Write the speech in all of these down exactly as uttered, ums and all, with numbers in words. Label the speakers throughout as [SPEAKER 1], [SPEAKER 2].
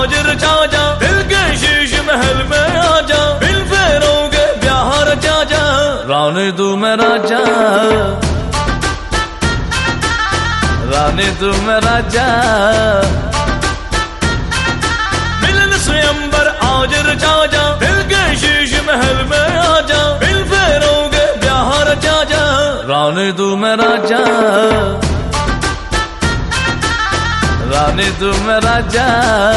[SPEAKER 1] आज रचा जा, दिल के शीश महल में आ जा, बिन फेरों के ब्याह रचा जा, रानी तू मैं राजा, रानी तू मैं राजा। मिलन स्वयंवर आज रचा जा, दिल के शीश महल में आ जा, बिन फेरों के ब्याह रचा जा, रानी तू मैं राजा, रानी तू मैं राजा।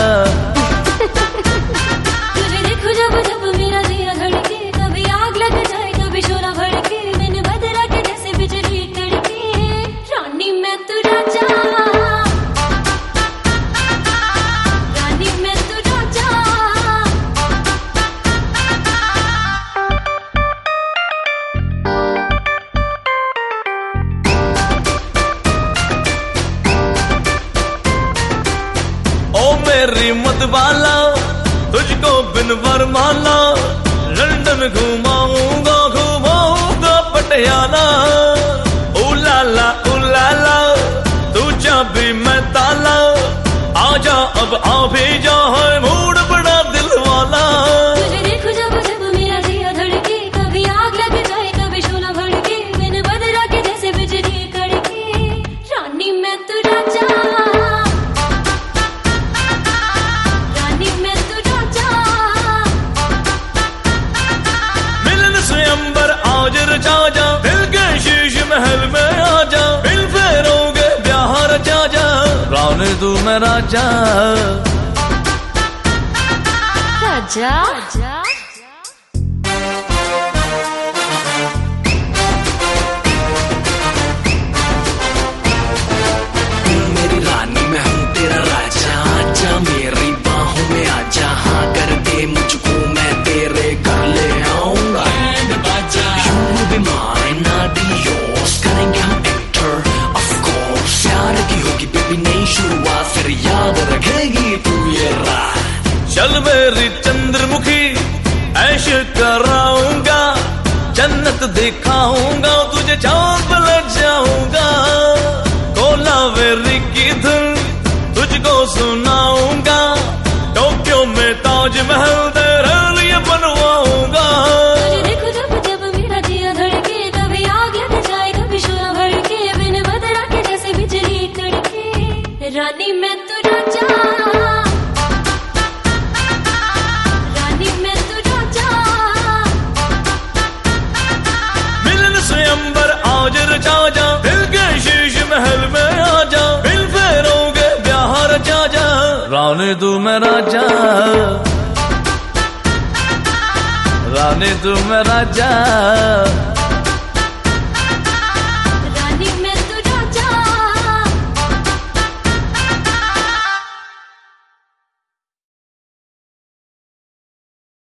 [SPEAKER 2] तुझे देखो जब जब मेरा दिया धड़के, कभी आग लग जाए कभी शोला भड़के, मैंने बदला के जैसे बिजली कड़के, रानी मैं तू राजा, रानी मैं तू राजा।
[SPEAKER 1] ओ मेरी मतवाला तुझको बिन वरमाला, लंदन घुमाऊंगा घुमाऊंगा पटियाला, ओ लाला ओ लाला तू चाबी मैं ताला, आजा अब आ भी जा है मूड बड़ा दिल वाला।
[SPEAKER 2] तुझे देखो जब जब मेरा दिया धड़के, कभी आग लग जाए कभी शोला भड़के, मैंने बदला के जैसे बिजली कड़के, रानी मैं तू राजा, रानी मैं तू राजा।
[SPEAKER 1] मिलन स्वयंवर आज रचा जा, दिल के शीश महल में आ जा, बिन फेरों के ब्याह रचा जा, रानी तू मैं राजा,
[SPEAKER 2] राजा, राजा।
[SPEAKER 3] मेरी रानी मैं हूँ तेरा राजा, आजा मेरी बाहों में आजा, हाँ कर दे मुझको मैं तेरे घर ले आऊंगा, You will be mine, I'll be yours, करेंगे हम एक्टर of course, प्यार की होगी बेबी नई शुरुआत, फिर याद रखेगी तू ये रात।
[SPEAKER 1] चल मेरी चंद्रमुखी ऐश कराऊंगा, जन्नत दिखाऊंगा तुझे, चांद पे ले जाऊंगा, कोलावेरी की धुन तुझको सुनाऊंगा, टोक्यो में ताजमहल तेरे लिए बनवाऊंगा।
[SPEAKER 2] तुझे देखो जब जब मेरा दिया धड़के, कभी आग लग जाए कभी शोला भड़के, बिन बदला के जैसे बिजली कड़के, रानी मैं तू राजा, रानी मैं तू राजा।
[SPEAKER 1] मिलन स्वयंवर आज रचा जा, दिल के शीश महल में आ जा, बिन फेरों के ब्याह रचा जा, रानी तू मैं राजा, रानी तू मैं राजा।